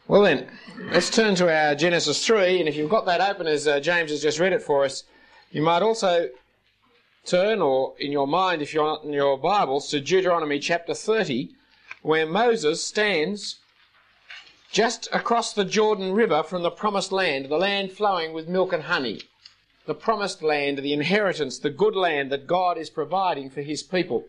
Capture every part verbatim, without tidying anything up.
Well then, let's turn to our Genesis three, and if you've got that open as uh, James has just read it for us, you might also turn, or in your mind if you're not in your Bibles, to Deuteronomy chapter thirty, where Moses stands just across the Jordan River from the promised land, the land flowing with milk and honey, the promised land, the inheritance, the good land that God is providing for his people.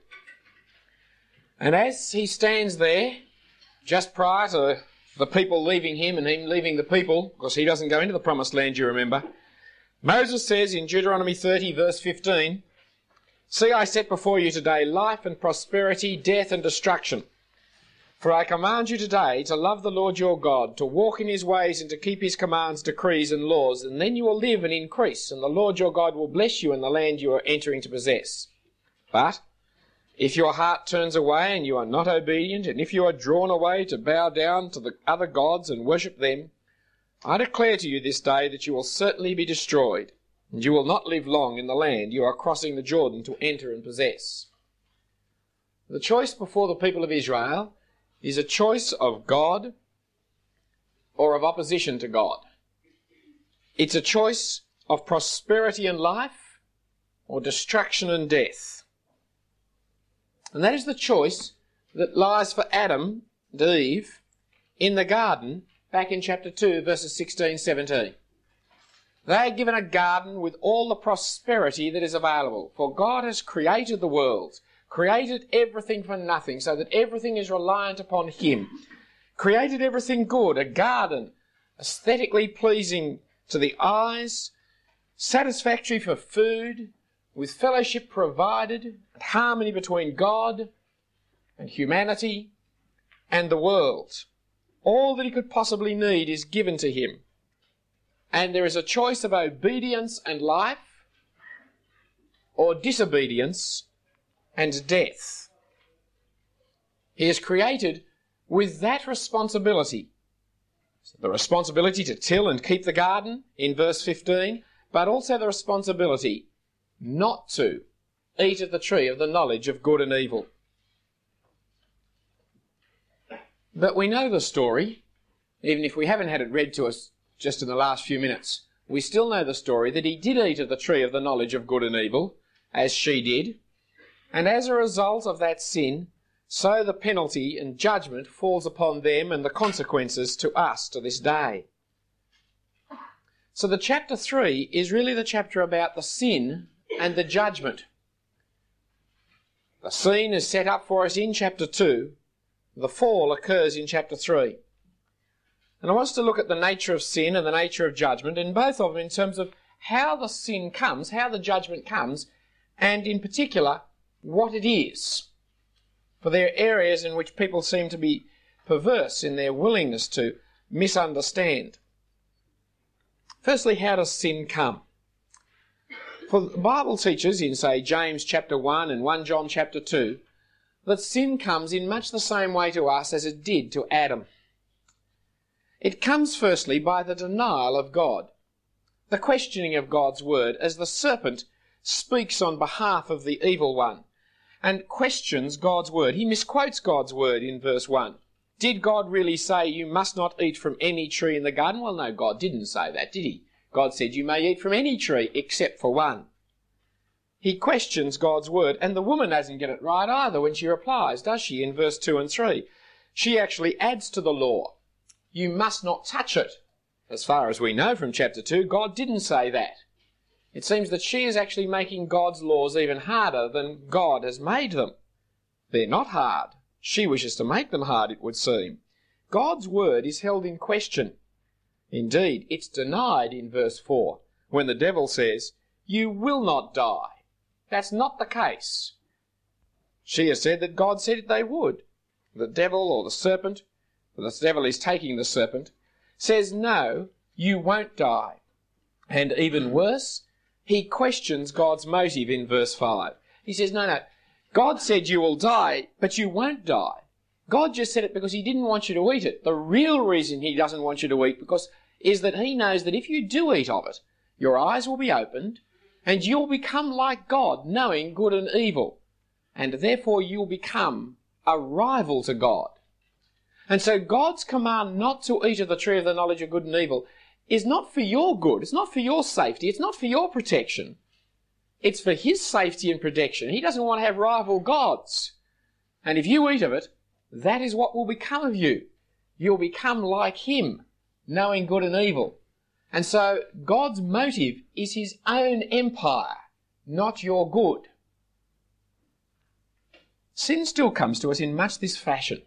And as he stands there, just prior to the people leaving him and him leaving the people, because he doesn't go into the promised land, you remember, Moses says in Deuteronomy thirty, verse fifteen, "See, I set before you today life and prosperity, death and destruction. For I command you today to love the Lord your God, to walk in his ways and to keep his commands, decrees and laws, and then you will live and increase, and the Lord your God will bless you in the land you are entering to possess. But if your heart turns away and you are not obedient, and if you are drawn away to bow down to the other gods and worship them, I declare to you this day that you will certainly be destroyed, and you will not live long in the land you are crossing the Jordan to enter and possess." The choice before the people of Israel is a choice of God or of opposition to God. It's a choice of prosperity and life or destruction and death. And that is the choice that lies for Adam and Eve in the garden back in chapter two, verses sixteen, seventeen. They are given a garden with all the prosperity that is available, for God has created the world, created everything for nothing, so that everything is reliant upon him, created everything good, a garden aesthetically pleasing to the eyes, satisfactory for food, with fellowship provided, and harmony between God and humanity and the world. All that he could possibly need is given to him. And there is a choice of obedience and life, or disobedience and death. He is created with that responsibility. The responsibility to till and keep the garden in verse fifteen, but also the responsibility not to eat of the tree of the knowledge of good and evil. But we know the story, even if we haven't had it read to us just in the last few minutes. We still know the story that he did eat of the tree of the knowledge of good and evil, as she did, and as a result of that sin, so the penalty and judgment falls upon them and the consequences to us to this day. So the chapter three is really the chapter about the sin and the judgment. The scene is set up for us in chapter two. The fall occurs in chapter three. And I want us to look at the nature of sin and the nature of judgment, and both of them in terms of how the sin comes, how the judgment comes, and in particular, what it is. For there are areas in which people seem to be perverse in their willingness to misunderstand. Firstly, how does sin come? For the Bible teaches in, say, James chapter one and First John chapter two, that sin comes in much the same way to us as it did to Adam. It comes firstly by the denial of God, the questioning of God's word, as the serpent speaks on behalf of the evil one and questions God's word. He misquotes God's word in verse one. Did God really say you must not eat from any tree in the garden? Well, no, God didn't say that, did he? God said you may eat from any tree except for one. He questions God's word, and the woman doesn't get it right either when she replies, does she, in verse two and three? She actually adds to the law. You must not touch it. As far as we know from chapter two, God didn't say that. It seems that she is actually making God's laws even harder than God has made them. They're not hard. She wishes to make them hard, it would seem. God's word is held in question. Indeed, it's denied in verse four, when the devil says, "You will not die." That's not the case. She has said that God said they would. The devil, or the serpent, for the devil is taking the serpent, says, no, you won't die. And even worse, he questions God's motive in verse five. He says, no, no, God said you will die, but you won't die. God just said it because he didn't want you to eat it. The real reason he doesn't want you to eat because is that he knows that if you do eat of it, your eyes will be opened and you'll become like God, knowing good and evil. And therefore you'll become a rival to God. And so God's command not to eat of the tree of the knowledge of good and evil is not for your good, it's not for your safety, it's not for your protection. It's for his safety and protection. He doesn't want to have rival gods. And if you eat of it, that is what will become of you. You'll become like him, knowing good and evil. And so God's motive is his own empire, not your good. Sin still comes to us in much this fashion.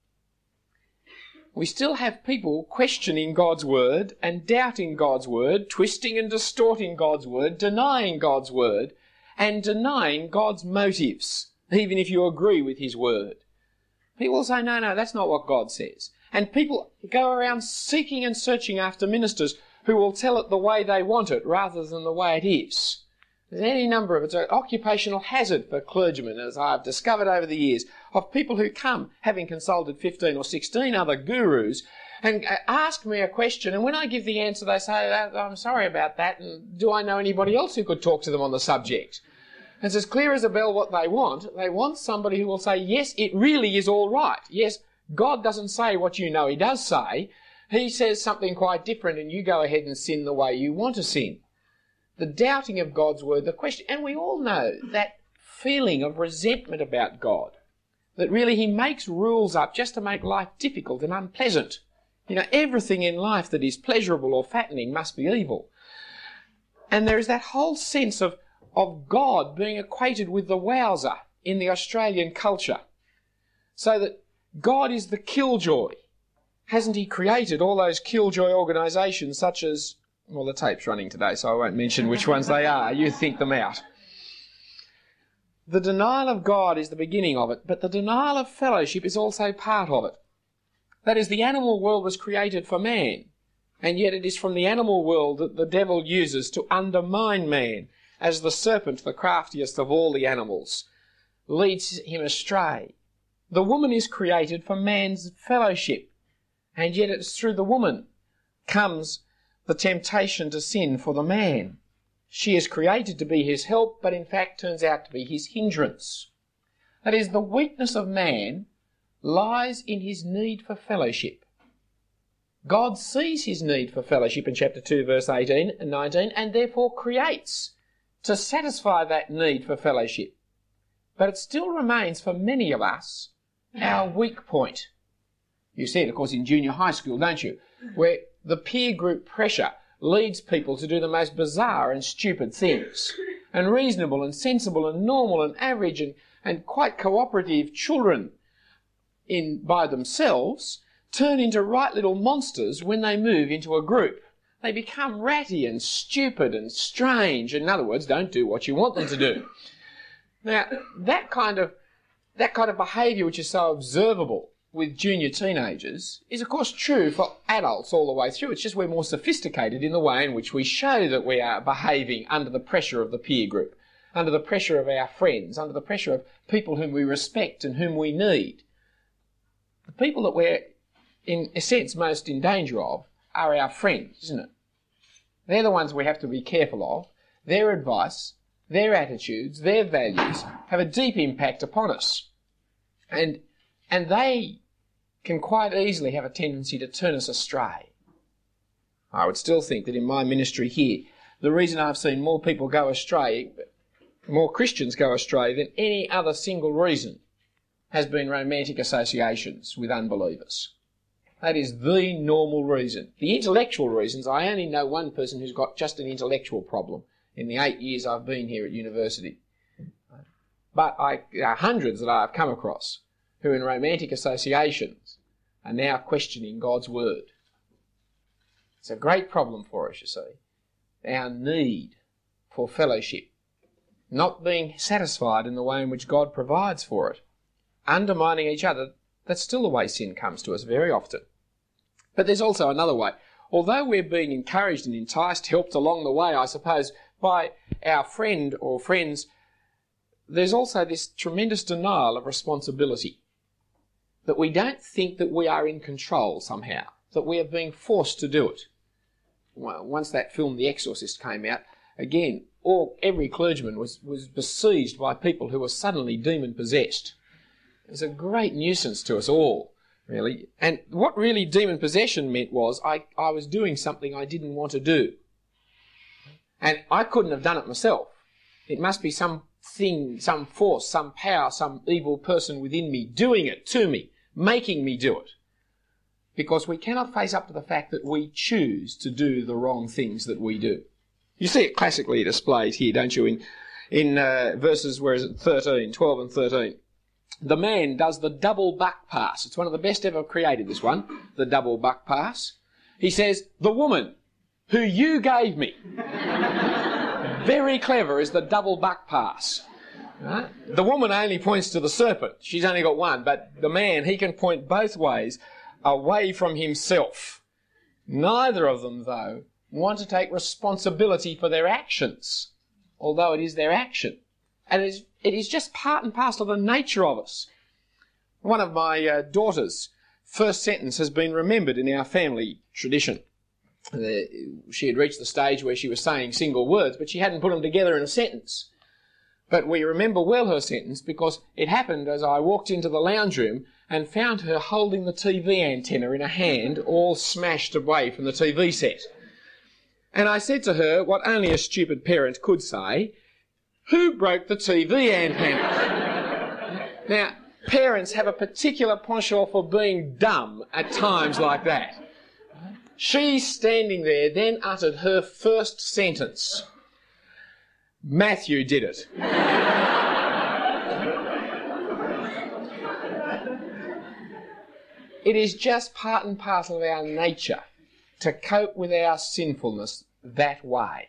We still have people questioning God's word and doubting God's word, twisting and distorting God's word, denying God's word, and denying God's motives, even if you agree with his word. People say, no, no, that's not what God says. And people go around seeking and searching after ministers who will tell it the way they want it rather than the way it is. There's any number of it. It's an occupational hazard for clergymen, as I've discovered over the years, of people who come, having consulted fifteen or sixteen other gurus, and ask me a question, and when I give the answer, they say, I'm sorry about that, and do I know anybody else who could talk to them on the subject? And it's as clear as a bell what they want. They want somebody who will say, yes, it really is all right. Yes, God doesn't say what you know he does say. He says something quite different, and you go ahead and sin the way you want to sin. The doubting of God's word, the question, and we all know that feeling of resentment about God, that really he makes rules up just to make life difficult and unpleasant. You know, everything in life that is pleasurable or fattening must be evil. And there is that whole sense of, of God being equated with the wowser in the Australian culture. So that God is the killjoy. Hasn't he created all those killjoy organisations such as... Well, the tape's running today, so I won't mention which ones they are. You think them out. The denial of God is the beginning of it, but the denial of fellowship is also part of it. That is, the animal world was created for man, and yet it is from the animal world that the devil uses to undermine man, as the serpent, the craftiest of all the animals, leads him astray. The woman is created for man's fellowship, and yet it's through the woman comes the temptation to sin for the man. She is created to be his help, but in fact turns out to be his hindrance. That is, the weakness of man lies in his need for fellowship. God sees his need for fellowship in chapter two, verse eighteen and nineteen, and therefore creates to satisfy that need for fellowship. But it still remains for many of us our weak point. You see it, of course, in junior high school, don't you? Where the peer group pressure leads people to do the most bizarre and stupid things. And reasonable and sensible and normal and average and, and quite cooperative children in by themselves turn into right little monsters when they move into a group. They become ratty and stupid and strange. In other words, don't do what you want them to do. Now, that kind of, that kind of behaviour which is so observable with junior teenagers is of course true for adults all the way through. It's just we're more sophisticated in the way in which we show that we are behaving under the pressure of the peer group, under the pressure of our friends, under the pressure of people whom we respect and whom we need. The people that we're in a sense most in danger of are our friends, isn't it? They're the ones we have to be careful of. Their advice, their attitudes, their values have a deep impact upon us. And and they can quite easily have a tendency to turn us astray. I would still think that in my ministry here, the reason I've seen more people go astray, more Christians go astray than any other single reason, has been romantic associations with unbelievers. That is the normal reason. The intellectual reasons, I only know one person who's got just an intellectual problem in the eight years I've been here at university. But I, there are hundreds that I've come across who in romantic associations are now questioning God's word. It's a great problem for us, you see. Our need for fellowship, not being satisfied in the way in which God provides for it, undermining each other. That's still the way sin comes to us very often. But there's also another way. Although we're being encouraged and enticed, helped along the way, I suppose, by our friend or friends, there's also this tremendous denial of responsibility. That we don't think that we are in control somehow, that we are being forced to do it. Well, once that film The Exorcist came out, again, all, every clergyman was, was besieged by people who were suddenly demon-possessed. It's a great nuisance to us all really. And what really demon possession meant was I, I was doing something I didn't want to do. And I couldn't have done it myself. It must be some thing, some force, some power, some evil person within me doing it to me, making me do it. Because we cannot face up to the fact that we choose to do the wrong things that we do. You see it classically displayed here, don't you, in, in uh, verses, where is it, thirteen, twelve and thirteen. The man does the double buck pass. It's one of the best ever created, this one, the double buck pass. He says, the woman who you gave me. Very clever is the double buck pass. Right? The woman only points to the serpent. She's only got one. But the man, he can point both ways away from himself. Neither of them, though, want to take responsibility for their actions, although it is their action. And it is, it is just part and parcel of the nature of us. One of my uh, daughter's first sentence has been remembered in our family tradition. Uh, she had reached the stage where she was saying single words, but she hadn't put them together in a sentence. But we remember well her sentence because it happened as I walked into the lounge room and found her holding the T V antenna in a hand, all smashed away from the T V set. And I said to her what only a stupid parent could say, who broke the T V antenna? Now, parents have a particular penchant for being dumb at times like that. She, standing there, then uttered her first sentence. Matthew did it. It is just part and parcel of our nature to cope with our sinfulness that way.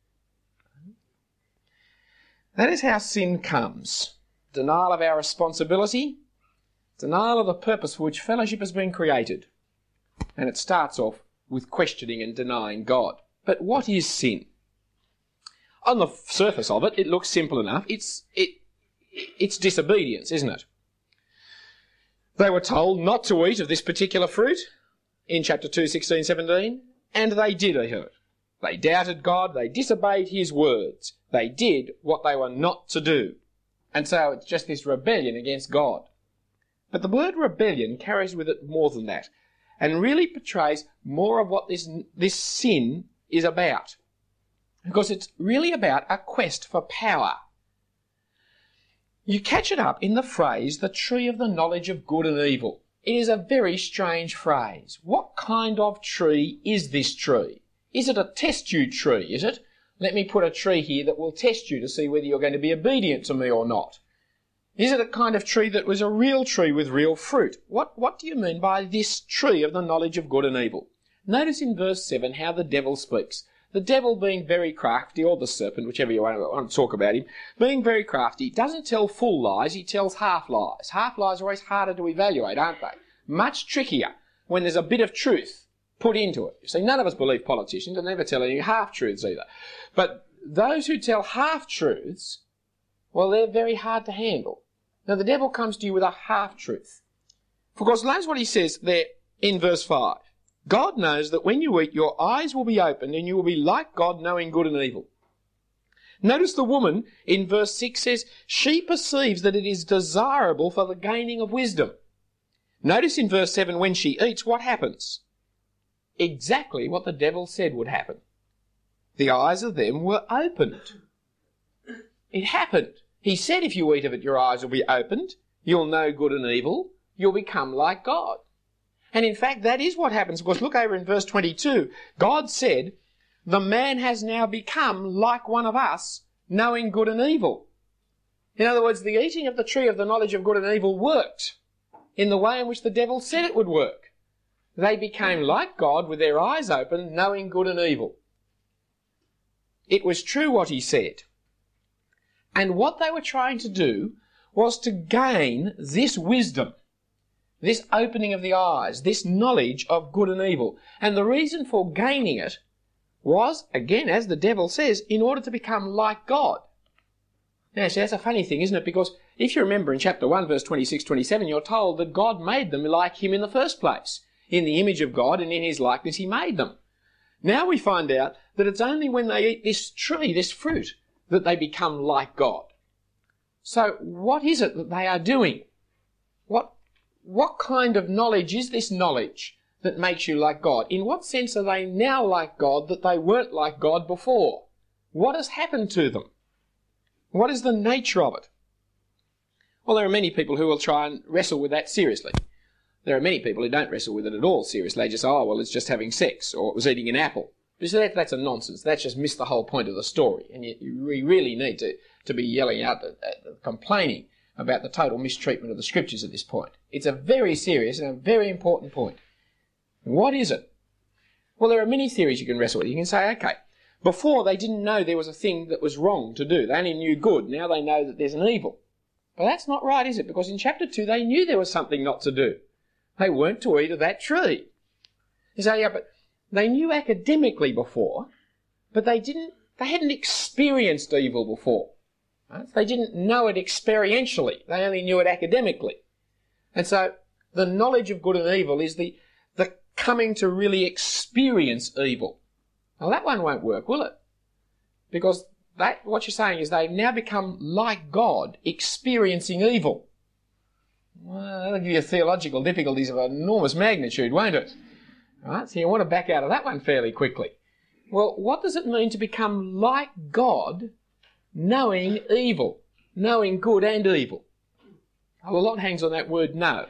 That is how sin comes. Denial of our responsibility, denial of the purpose for which fellowship has been created. And it starts off with questioning and denying God. But what is sin? On the surface of it, it looks simple enough. It's, it, it's disobedience, isn't it? They were told not to eat of this particular fruit in chapter two, sixteen, seventeen, and they did eat of it. They doubted God, they disobeyed his words. They did what they were not to do. And so it's just this rebellion against God. But the word rebellion carries with it more than that, and really portrays more of what this, this sin is about. Because it's really about a quest for power. You catch it up in the phrase, the tree of the knowledge of good and evil. It is a very strange phrase. What kind of tree is this tree? Is it a test tube tree, is it? Let me put a tree here that will test you to see whether you're going to be obedient to me or not. Is it a kind of tree that was a real tree with real fruit? What, what do you mean by this tree of the knowledge of good and evil? Notice in verse seven how the devil speaks. The devil, being very crafty, or the serpent, whichever you want to talk about him, being very crafty, doesn't tell full lies, he tells half lies. Half lies are always harder to evaluate, aren't they? Much trickier when there's a bit of truth put into it. You see, none of us believe politicians, and never tell any half-truths either. But those who tell half-truths, well, they're very hard to handle. Now, the devil comes to you with a half-truth. Because notice what he says there in verse five. God knows that when you eat, your eyes will be opened and you will be like God, knowing good and evil. Notice the woman in verse six says, she perceives that it is desirable for the gaining of wisdom. Notice in verse seven, when she eats, what happens? Exactly what the devil said would happen. The eyes of them were opened. It happened. He said if you eat of it, your eyes will be opened, you'll know good and evil, you'll become like God. And in fact, that is what happens, because look over in verse twenty-two. God said, the man has now become like one of us, knowing good and evil. In other words, the eating of the tree of the knowledge of good and evil worked in the way in which the devil said it would work. They became like God with their eyes open, knowing good and evil. It was true what he said. And what they were trying to do was to gain this wisdom, this opening of the eyes, this knowledge of good and evil. And the reason for gaining it was, again, as the devil says, in order to become like God. Now, see, that's a funny thing, isn't it? Because if you remember in chapter one, verse twenty-six, twenty-seven, you're told that God made them like him in the first place. In the image of God and in his likeness he made them. Now we find out that it's only when they eat this tree, this fruit, that they become like God. So what is it that they are doing? What what kind of knowledge is this knowledge that makes you like God? In what sense are they now like God that they weren't like God before? What has happened to them? What is the nature of it? Well, there are many people who will try and wrestle with that seriously. There are many people who don't wrestle with it at all seriously. They just say, oh, well, it's just having sex, or it was eating an apple. But that, that's a nonsense. That's just missed the whole point of the story. And you, you really need to, to be yelling out, uh, complaining about the total mistreatment of the scriptures at this point. It's a very serious and a very important point. What is it? Well, there are many theories you can wrestle with. You can say, okay, before they didn't know there was a thing that was wrong to do. They only knew good. Now they know that there's an evil. But that's not right, is it? Because in chapter two, they knew there was something not to do. They weren't to eat of that tree. You say, yeah, but they knew academically before, but they didn't, they hadn't experienced evil before. Right? They didn't know it experientially. They only knew it academically. And so the knowledge of good and evil is the, the coming to really experience evil. Now that one won't work, will it? Because that, what you're saying is they've now become like God, experiencing evil. Well, that'll give you theological difficulties of enormous magnitude, won't it? Right? So you want to back out of that one fairly quickly. Well, what does it mean to become like God, knowing evil, knowing good and evil? Well, a lot hangs on that word know.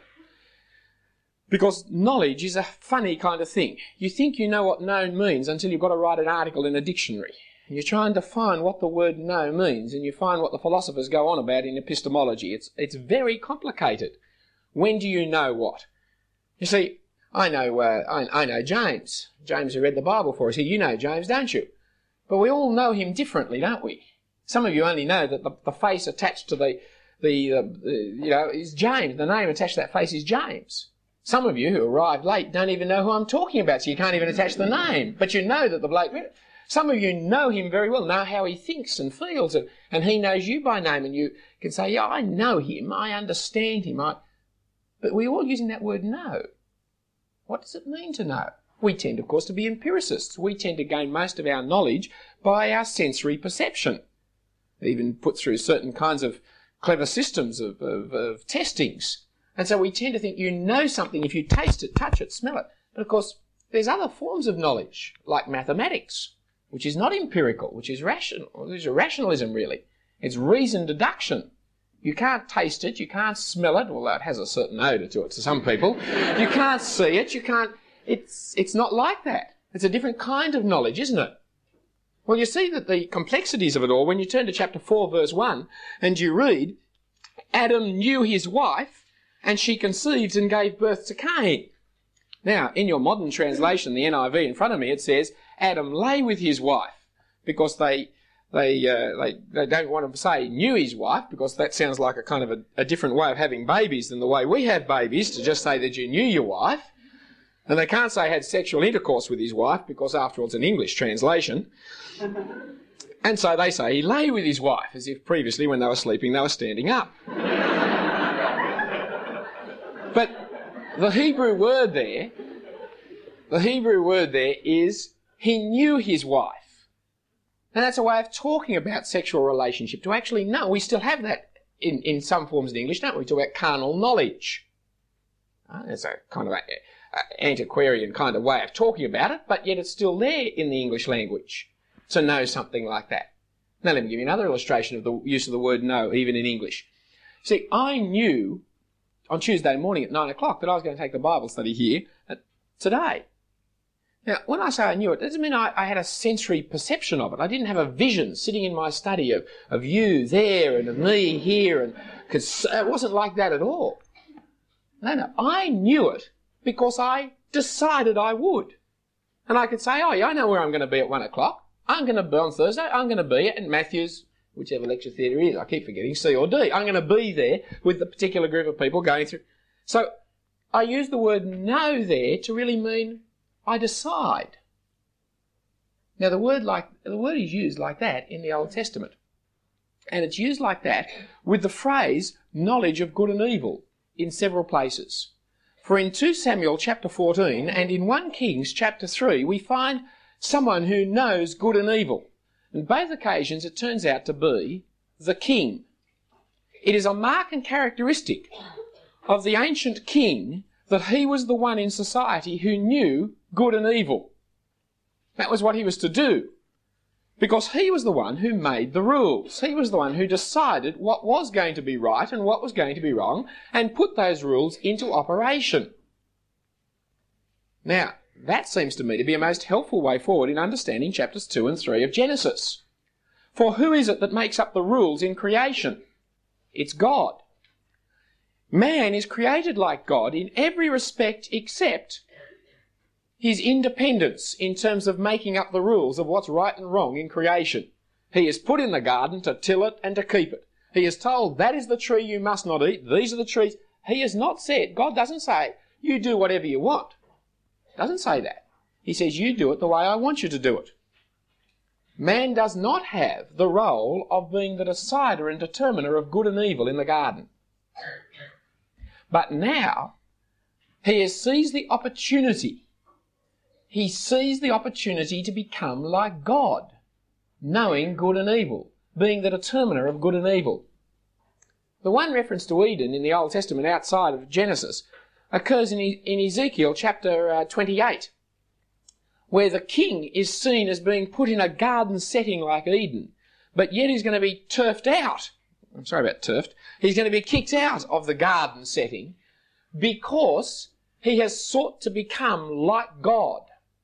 Because knowledge is a funny kind of thing. You think you know what known means until you've got to write an article in a dictionary. You're trying to find what the word know means, and you find what the philosophers go on about in epistemology. It's, it's very complicated. When do you know what? You see, I know, uh, I, I know James. James who read the Bible for us here. You know James, don't you? But we all know him differently, don't we? Some of you only know that the, the face attached to the, the, uh, the, you know, is James. The name attached to that face is James. Some of you who arrived late don't even know who I'm talking about, so you can't even attach the name. But you know that the bloke... Some of you know him very well, know how he thinks and feels, and, and he knows you by name, and you can say, yeah, I know him, I understand him. I... But we're all using that word know. What does it mean to know? We tend, of course, to be empiricists. We tend to gain most of our knowledge by our sensory perception, even put through certain kinds of clever systems of, of, of testings. And so we tend to think you know something if you taste it, touch it, smell it. But, of course, there's other forms of knowledge, like mathematics, which is not empirical, which is rational. Which is rationalism, really. It's reason deduction. You can't taste it, you can't smell it, although it has a certain odour to it to some people. You can't see it, you can't... It's, it's not like that. It's a different kind of knowledge, isn't it? Well, you see that the complexities of it all, when you turn to chapter four, verse one, and you read, Adam knew his wife, and she conceived and gave birth to Cain. Now, in your modern translation, the N I V in front of me, it says, Adam lay with his wife, because they they uh, they, they don't want to say knew his wife, because that sounds like a kind of a, a different way of having babies than the way we have babies, to just say that you knew your wife. And they can't say had sexual intercourse with his wife, because after all it's an English translation. And so they say he lay with his wife, as if previously when they were sleeping they were standing up. But the Hebrew word there, the Hebrew word there is he knew his wife. And that's a way of talking about sexual relationship, to actually know. We still have that in, in some forms of English, don't we? We talk about carnal knowledge. Uh, it's a kind of a, a antiquarian kind of way of talking about it, but yet it's still there in the English language to know something like that. Now let me give you another illustration of the use of the word know, even in English. See, I knew on Tuesday morning at nine o'clock that I was going to take the Bible study here today. Now, when I say I knew it, it doesn't mean I, I had a sensory perception of it. I didn't have a vision sitting in my study of, of you there and of me here, and cause it wasn't like that at all. No, no, I knew it because I decided I would. And I could say, oh yeah, I know where I'm going to be at one o'clock. I'm going to be on Thursday, I'm going to be at Matthew's, whichever lecture theatre is, I keep forgetting, C or D. I'm going to be there with the particular group of people going through. So I use the word know there to really mean I decide. Now the word like the word is used like that in the Old Testament. And it's used like that with the phrase knowledge of good and evil in several places. For in two Samuel chapter fourteen and in First Kings chapter three we find someone who knows good and evil. In both occasions it turns out to be the king. It is a mark and characteristic of the ancient king that he was the one in society who knew good and evil. That was what he was to do, because he was the one who made the rules. He was the one who decided what was going to be right and what was going to be wrong, and put those rules into operation. Now, that seems to me to be a most helpful way forward in understanding chapters two and three of Genesis. For who is it that makes up the rules in creation? It's God. Man is created like God in every respect except his independence in terms of making up the rules of what's right and wrong in creation. He is put in the garden to till it and to keep it. He is told, that is the tree you must not eat, these are the trees. He has not said, God doesn't say, you do whatever you want. Doesn't say that. He says, you do it the way I want you to do it. Man does not have the role of being the decider and determiner of good and evil in the garden. But now, he has seized the opportunity. He sees the opportunity to become like God, knowing good and evil, being the determiner of good and evil. The one reference to Eden in the Old Testament outside of Genesis occurs in, in Ezekiel chapter uh, twenty-eight, where the king is seen as being put in a garden setting like Eden, but yet he's going to be turfed out. I'm sorry about turfed. He's going to be kicked out of the garden setting because he has sought to become like God.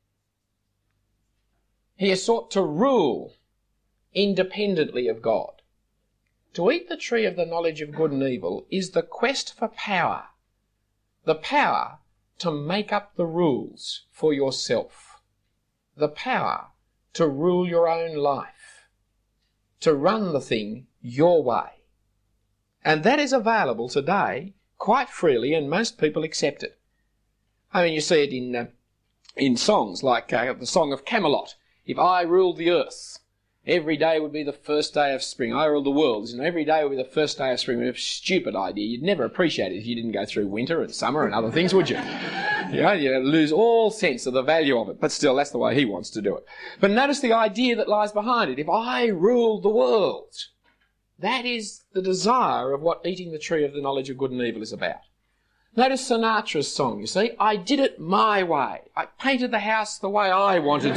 He has sought to rule independently of God. To eat the tree of the knowledge of good and evil is the quest for power, the power to make up the rules for yourself, the power to rule your own life, to run the thing your way. And that is available today quite freely, and most people accept it. I mean, you see it in, uh, in songs like uh, the Song of Camelot. If I ruled the earth, every day would be the first day of spring. I ruled the world, and every day would be the first day of spring. It's a stupid idea. You'd never appreciate it if you didn't go through winter and summer and other things, would you? You know, you lose all sense of the value of it. But still, that's the way he wants to do it. But notice the idea that lies behind it. If I ruled the world, that is the desire of what eating the tree of the knowledge of good and evil is about. Notice Sinatra's song, you see. I did it my way. I painted the house the way I wanted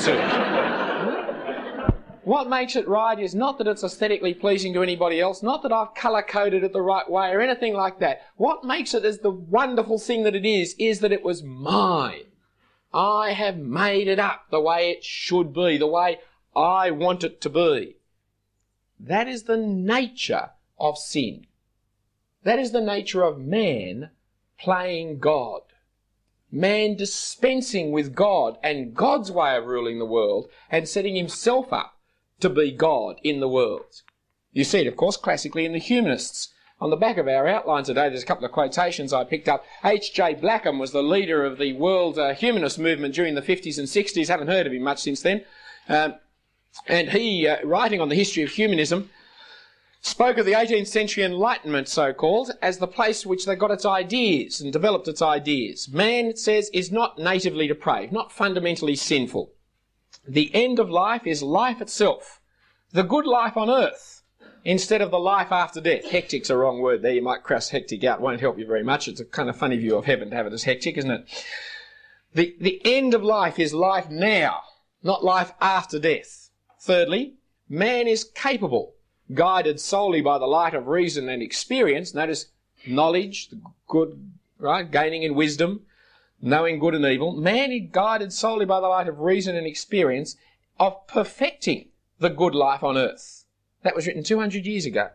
to. What makes it right is not that it's aesthetically pleasing to anybody else, not that I've colour-coded it the right way or anything like that. What makes it as the wonderful thing that it is, is that it was mine. I have made it up the way it should be, the way I want it to be. That is the nature of sin. That is the nature of man playing God. Man dispensing with God and God's way of ruling the world and setting himself up to be God in the world. You see it, of course, classically in the humanists. On the back of our outline today, there's a couple of quotations I picked up. H J Blackham was the leader of the world uh, humanist movement during the fifties and sixties. Haven't heard of him much since then. Um, and he, uh, writing on the history of humanism, spoke of the eighteenth century Enlightenment, so-called, as the place which they got its ideas and developed its ideas. Man, it says, is not natively depraved, not fundamentally sinful. The end of life is life itself, the good life on earth, instead of the life after death. Hectic's a wrong word there. You might cross hectic out. It won't help you very much. It's a kind of funny view of heaven to have it as hectic, isn't it? The, the end of life is life now, not life after death. Thirdly, man is capable, guided solely by the light of reason and experience. Notice knowledge, the good, right, gaining in wisdom, knowing good and evil. Man is guided solely by the light of reason and experience of perfecting the good life on earth. That was written two hundred years ago.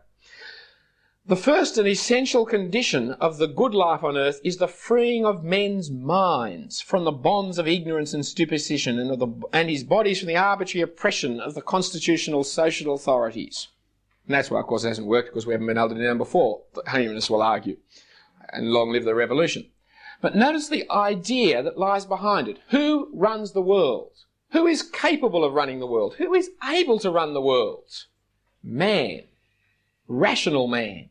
The first and essential condition of the good life on earth is the freeing of men's minds from the bonds of ignorance and superstition, and, of the, and his bodies from the arbitrary oppression of the constitutional social authorities. And that's why, of course, it hasn't worked, because we haven't been able to do it before, the humanists will argue. And long live the revolution. But notice the idea that lies behind it. Who runs the world? Who is capable of running the world? Who is able to run the world? Man. Rational man.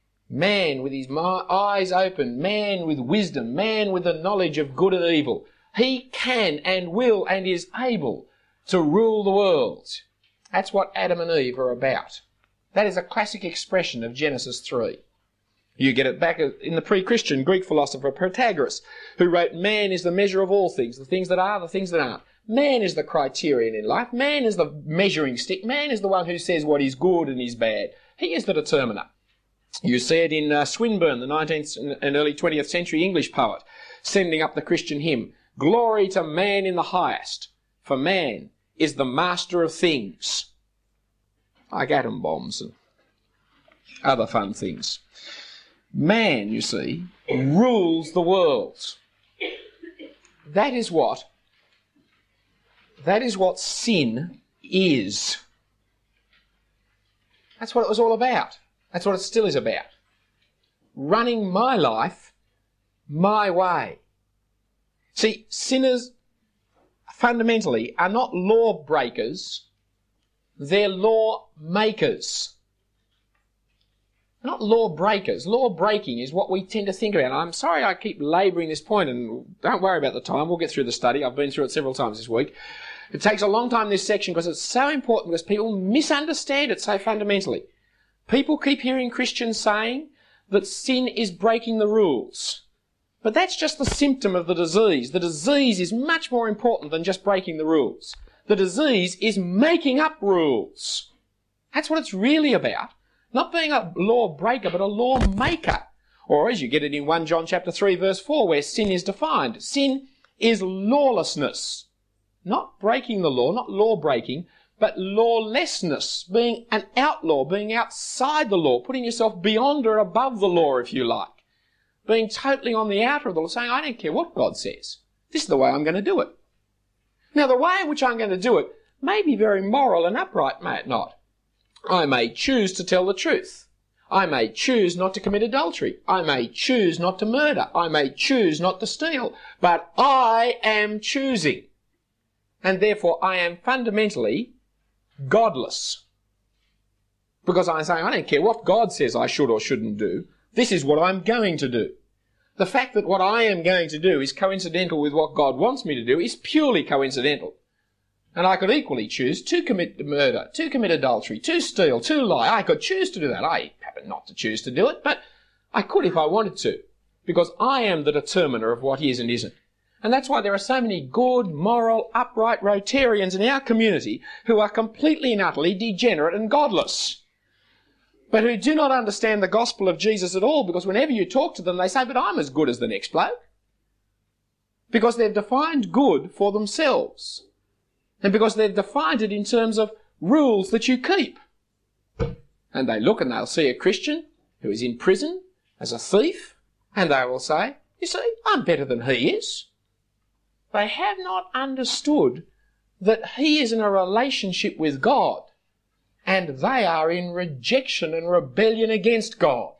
Man with his eyes open. Man with wisdom. Man with the knowledge of good and evil. He can and will and is able to rule the world. That's what Adam and Eve are about. That is a classic expression of Genesis three. You get it back in the pre-Christian Greek philosopher Protagoras, who wrote, man is the measure of all things, the things that are, the things that aren't. Man is the criterion in life. Man is the measuring stick. Man is the one who says what is good and is bad. He is the determiner. You see it in uh, Swinburne, the nineteenth and early twentieth century English poet, sending up the Christian hymn, glory to man in the highest, for man is the master of things. Like atom bombs and other fun things. Man, you see, rules the world. That is what, that is what sin is. That's what it was all about. That's what it still is about. Running my life my way. See, sinners fundamentally are not law breakers, they're law makers. Not law breakers. Law breaking is what we tend to think about. I'm sorry I keep labouring this point, and don't worry about the time. We'll get through the study. I've been through it several times this week. It takes a long time, this section, because it's so important, because people misunderstand it so fundamentally. People keep hearing Christians saying that sin is breaking the rules. But that's just the symptom of the disease. The disease is much more important than just breaking the rules. The disease is making up rules. That's what it's really about. Not being a law breaker, but a law maker. Or as you get it in First John chapter three, verse four, where sin is defined. Sin is lawlessness. Not breaking the law, not law breaking, but lawlessness. Being an outlaw, being outside the law, putting yourself beyond or above the law, if you like. Being totally on the outer of the law, saying, I don't care what God says. This is the way I'm going to do it. Now, the way in which I'm going to do it may be very moral and upright, may it not? I may choose to tell the truth. I may choose not to commit adultery. I may choose not to murder. I may choose not to steal. But I am choosing. And therefore I am fundamentally godless. Because I'm saying, I don't care what God says I should or shouldn't do. This is what I'm going to do. The fact that what I am going to do is coincidental with what God wants me to do is purely coincidental. And I could equally choose to commit murder, to commit adultery, to steal, to lie. I could choose to do that. I happen not to choose to do it, but I could if I wanted to, because I am the determiner of what is and isn't. And that's why there are so many good, moral, upright Rotarians in our community who are completely and utterly degenerate and godless, but who do not understand the gospel of Jesus at all, because whenever you talk to them, they say, but I'm as good as the next bloke. Because they've defined good for themselves. And because they've defined it in terms of rules that you keep. And they look and they'll see a Christian who is in prison as a thief, and they will say, you see, I'm better than he is. They have not understood that he is in a relationship with God, and they are in rejection and rebellion against God.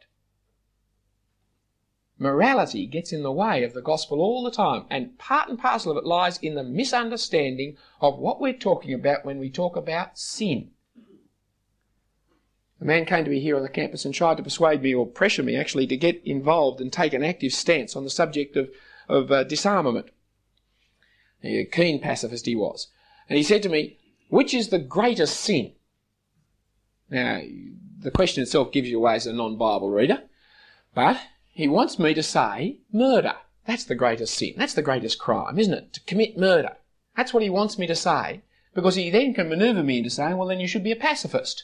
Morality gets in the way of the gospel all the time, and part and parcel of it lies in the misunderstanding of what we're talking about when we talk about sin. A man came to me here on the campus and tried to persuade me, or pressure me actually, to get involved and take an active stance on the subject of, of uh, disarmament. A keen pacifist he was. And he said to me, which is the greatest sin? Now, the question itself gives you away as a non-Bible reader, but he wants me to say murder. That's the greatest sin. That's the greatest crime, isn't it? To commit murder. That's what he wants me to say, because he then can manoeuvre me into saying, well, then you should be a pacifist.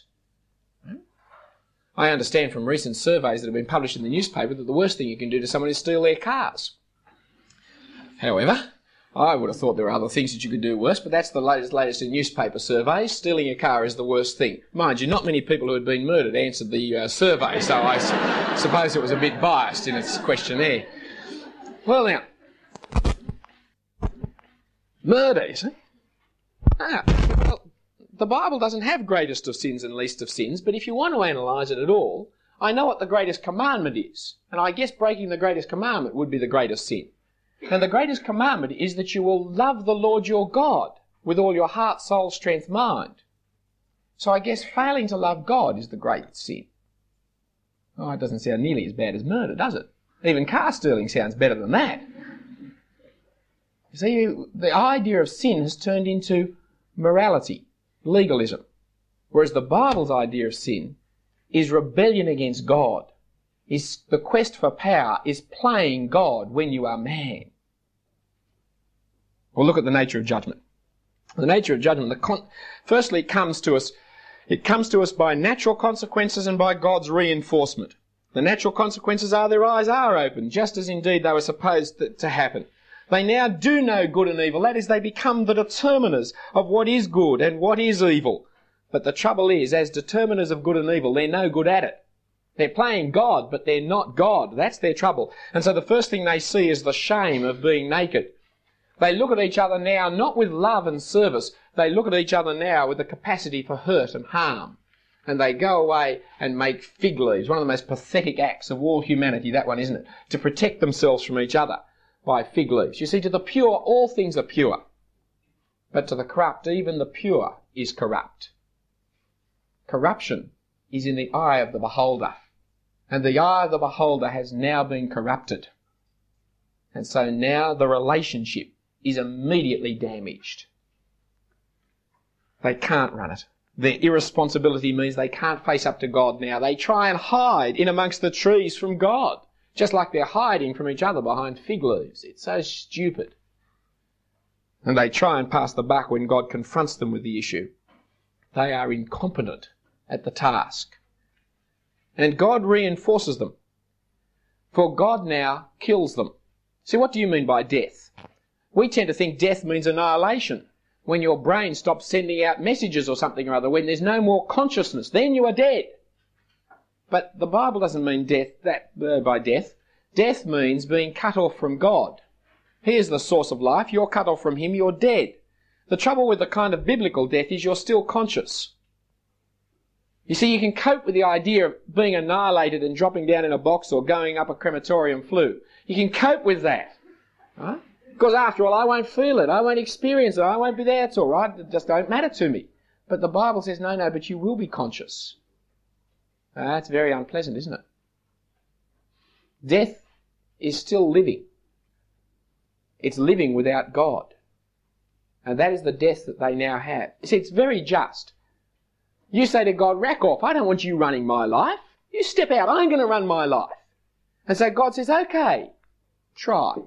I understand from recent surveys that have been published in the newspaper that the worst thing you can do to someone is steal their cars. However, I would have thought there were other things that you could do worse, but that's the latest latest in newspaper surveys. Stealing a car is the worst thing. Mind you, not many people who had been murdered answered the uh, survey, so I s- suppose it was a bit biased in its questionnaire. Well now, murder, you see? Ah, well, the Bible doesn't have greatest of sins and least of sins, but if you want to analyse it at all, I know what the greatest commandment is, and I guess breaking the greatest commandment would be the greatest sin. And the greatest commandment is that you will love the Lord your God with all your heart, soul, strength, mind. So I guess failing to love God is the greatest sin. Oh, it doesn't sound nearly as bad as murder, does it? Even car stealing sounds better than that. You see, the idea of sin has turned into morality, legalism, whereas the Bible's idea of sin is rebellion against God. is the quest for power is playing God when you are man. Well, look at the nature of judgment. The nature of judgment, the con- firstly, it comes to us, it comes to us by natural consequences and by God's reinforcement. The natural consequences are their eyes are open, just as indeed they were supposed to, to happen. They now do know good and evil. That is, they become the determiners of what is good and what is evil. But the trouble is, as determiners of good and evil, they're no good at it. They're playing God, but they're not God. That's their trouble. And so the first thing they see is the shame of being naked. They look at each other now not with love and service. They look at each other now with the capacity for hurt and harm. And they go away and make fig leaves. One of the most pathetic acts of all humanity, that one, isn't it? To protect themselves from each other by fig leaves. You see, to the pure, all things are pure. But to the corrupt, even the pure is corrupt. Corruption is in the eye of the beholder. And the eye of the beholder has now been corrupted. And so now the relationship is immediately damaged. They can't run it. Their irresponsibility means they can't face up to God now. They try and hide in amongst the trees from God, just like they're hiding from each other behind fig leaves. It's so stupid. And they try and pass the buck when God confronts them with the issue. They are incompetent at the task. And God reinforces them. For God now kills them. See, what do you mean by death? We tend to think death means annihilation. When your brain stops sending out messages or something or other, when there's no more consciousness, then you are dead. But the Bible doesn't mean death that uh, by death. Death means being cut off from God. He is the source of life. You're cut off from him, you're dead. The trouble with the kind of biblical death is you're still conscious. You see, you can cope with the idea of being annihilated and dropping down in a box or going up a crematorium flue. You can cope with that, right? Because after all, I won't feel it, I won't experience it, I won't be there, it's all right, it just don't matter to me. But the Bible says, no, no, but you will be conscious. Uh, that's very unpleasant, isn't it? Death is still living. It's living without God. And that is the death that they now have. You see, it's very just. You say to God, rack off, I don't want you running my life. You step out, I'm going to run my life. And so God says, okay, try.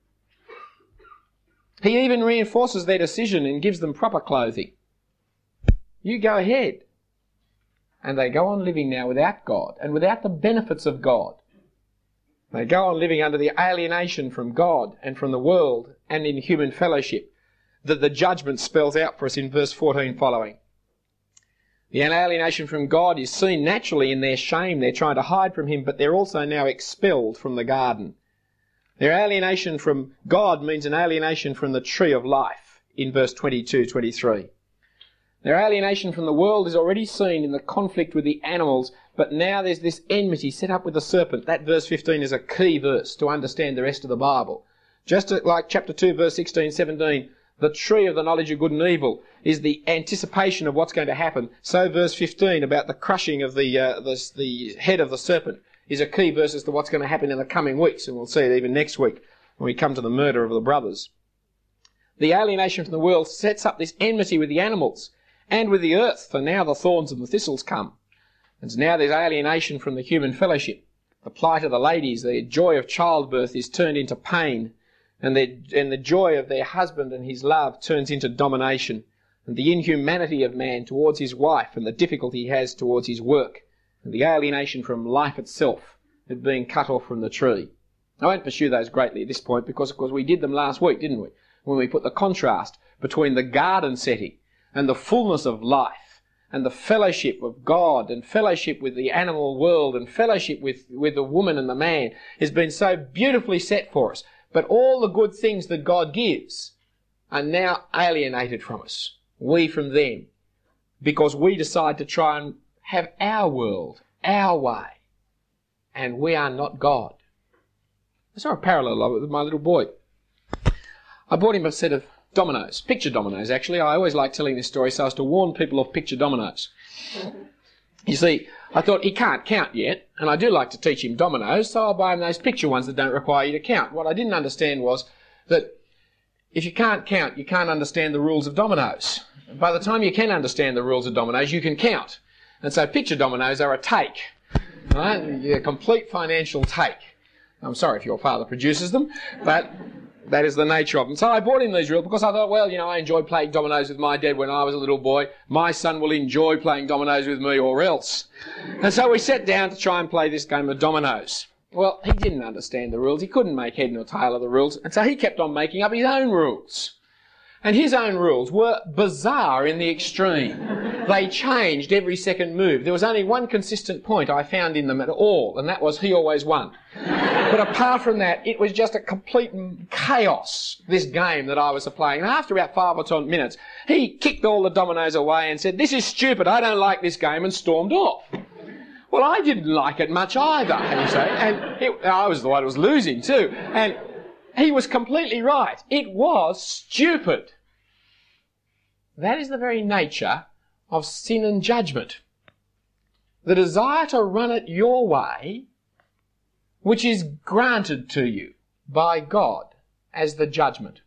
He even reinforces their decision and gives them proper clothing. You go ahead. And they go on living now without God and without the benefits of God. They go on living under the alienation from God and from the world and in human fellowship that the judgment spells out for us in verse fourteen following. The alienation from God is seen naturally in their shame. They're trying to hide from him, but they're also now expelled from the garden. Their alienation from God means an alienation from the tree of life in verse twenty-two twenty-three. Their alienation from the world is already seen in the conflict with the animals, but now there's this enmity set up with the serpent. That verse fifteen is a key verse to understand the rest of the Bible. Just like chapter two, verse sixteen, seventeen, the tree of the knowledge of good and evil is the anticipation of what's going to happen. So verse fifteen about the crushing of the, uh, the, the head of the serpent is a key verse as to what's going to happen in the coming weeks, and we'll see it even next week when we come to the murder of the brothers. The alienation from the world sets up this enmity with the animals and with the earth, for now the thorns and the thistles come. And now there's alienation from the human fellowship. The plight of the ladies, their joy of childbirth is turned into pain, and, their, and the joy of their husband and his love turns into domination, and the inhumanity of man towards his wife and the difficulty he has towards his work, and the alienation from life itself of being cut off from the tree. I won't pursue those greatly at this point because, of course, we did them last week, didn't we? When we put the contrast between the garden setting and the fullness of life and the fellowship of God and fellowship with the animal world and fellowship with, with the woman and the man has been so beautifully set for us. But all the good things that God gives are now alienated from us, we from them, because we decide to try and have our world, our way, and we are not God. I saw a parallel of it with my little boy. I bought him a set of dominoes, picture dominoes actually. I always like telling this story so as to warn people of picture dominoes. You see, I thought he can't count yet, and I do like to teach him dominoes, so I'll buy him those picture ones that don't require you to count. What I didn't understand was that if you can't count, you can't understand the rules of dominoes. By the time you can understand the rules of dominoes, you can count. And so picture dominoes are a take. Right? A complete financial take. I'm sorry if your father produces them, but that is the nature of them. So I brought in these rules because I thought, well, you know, I enjoyed playing dominoes with my dad when I was a little boy. My son will enjoy playing dominoes with me or else. And so we sat down to try and play this game of dominoes. Well, he didn't understand the rules. He couldn't make head nor tail of the rules. And so he kept on making up his own rules. And his own rules were bizarre in the extreme. They changed every second move. There was only one consistent point I found in them at all, and that was he always won. But apart from that, it was just a complete chaos, this game that I was playing. And after about five or ten minutes, he kicked all the dominoes away and said, "This is stupid, I don't like this game," and stormed off. Well, I didn't like it much either, you say, and it, I was the one who was losing too. And he was completely right. It was stupid. That is the very nature of sin and judgment. The desire to run it your way, which is granted to you by God as the judgment.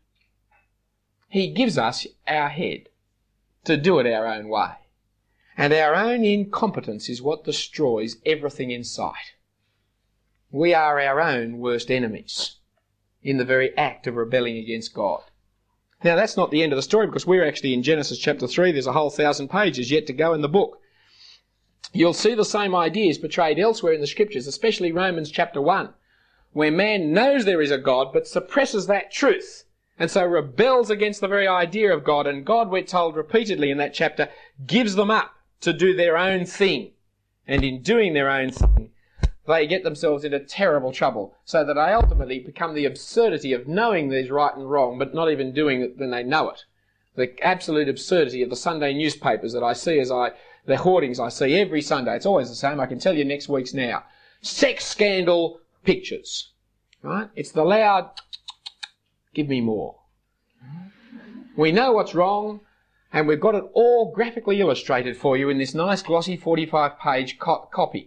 He gives us our head to do it our own way. And our own incompetence is what destroys everything in sight. We are our own worst enemies in the very act of rebelling against God. Now, that's not the end of the story, because we're actually in Genesis chapter three. There's a whole thousand pages yet to go in the book. You'll see the same ideas portrayed elsewhere in the Scriptures, especially Romans chapter one, where man knows there is a God but suppresses that truth, and so rebels against the very idea of God. And God, we're told repeatedly in that chapter, gives them up to do their own thing. And in doing their own thing, they get themselves into terrible trouble, so that they ultimately become the absurdity of knowing there's right and wrong, but not even doing it when they know it. The absolute absurdity of the Sunday newspapers that I see as I, the hoardings I see every Sunday. It's always the same. I can tell you next week's now. Sex scandal pictures. Right? It's the loud, give me more. We know what's wrong, and we've got it all graphically illustrated for you in this nice glossy forty-five page co- copy.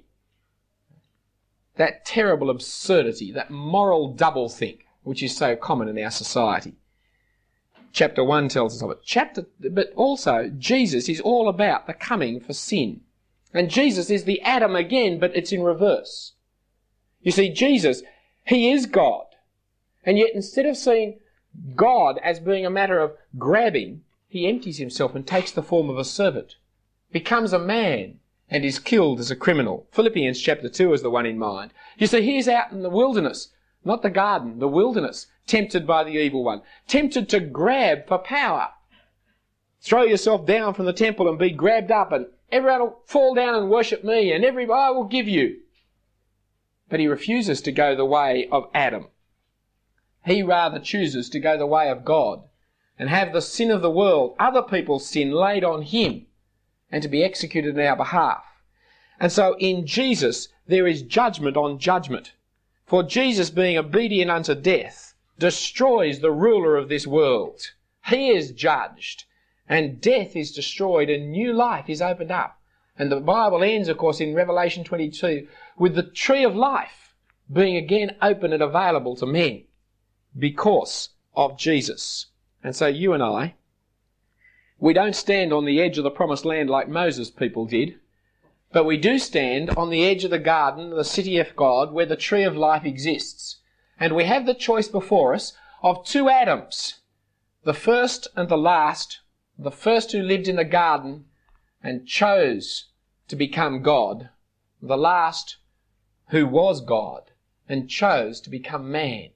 That terrible absurdity, that moral doublethink, which is so common in our society. Chapter one tells us of it. Chapter, but also, Jesus is all about the coming for sin. And Jesus is the Adam again, but it's in reverse. You see, Jesus, he is God. And yet instead of seeing God as being a matter of grabbing, he empties himself and takes the form of a servant, becomes a man, and is killed as a criminal. Philippians chapter two is the one in mind. You see, he's out in the wilderness, not the garden, the wilderness, tempted by the evil one, tempted to grab for power. Throw yourself down from the temple and be grabbed up, and everyone will fall down and worship me, and everybody I will give you. But he refuses to go the way of Adam. He rather chooses to go the way of God and have the sin of the world, other people's sin, laid on him, and to be executed in our behalf. And so in Jesus there is judgment on judgment. For Jesus, being obedient unto death, destroys the ruler of this world. He is judged, and death is destroyed, and new life is opened up. And the Bible ends, of course, in Revelation twenty-two, with the tree of life being again open and available to men because of Jesus. And so you and I, we don't stand on the edge of the promised land like Moses' people did, but we do stand on the edge of the garden, the city of God, where the tree of life exists. And we have the choice before us of two Adams, the first and the last, the first who lived in the garden and chose to become God, the last who was God and chose to become man.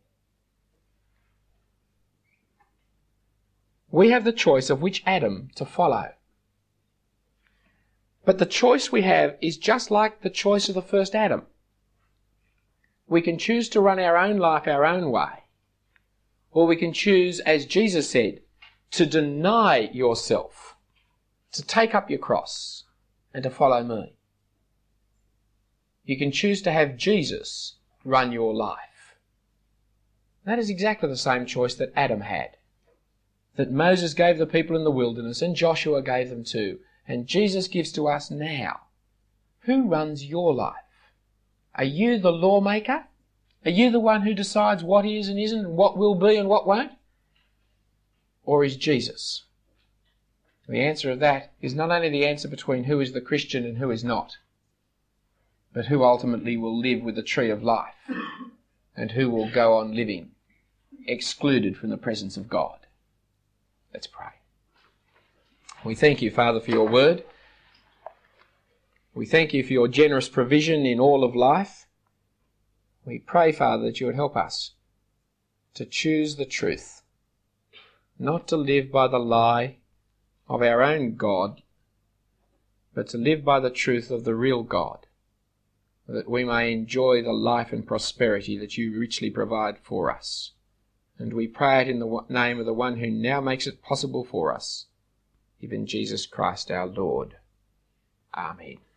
We have the choice of which Adam to follow. But the choice we have is just like the choice of the first Adam. We can choose to run our own life our own way, or we can choose, as Jesus said, to deny yourself, to take up your cross, and to follow me. You can choose to have Jesus run your life. That is exactly the same choice that Adam had, that Moses gave the people in the wilderness and Joshua gave them too, and Jesus gives to us now. Who runs your life? Are you the lawmaker? Are you the one who decides what is and isn't, and what will be and what won't? Or is Jesus? The answer of that is not only the answer between who is the Christian and who is not. but who ultimately will live with the tree of life, and who will go on living, excluded from the presence of God. Let's pray. We thank you, Father, for your word. We thank you for your generous provision in all of life. We pray, Father, that you would help us to choose the truth, not to live by the lie of our own God, but to live by the truth of the real God, that we may enjoy the life and prosperity that you richly provide for us. And we pray it in the name of the one who now makes it possible for us, even Jesus Christ our Lord. Amen.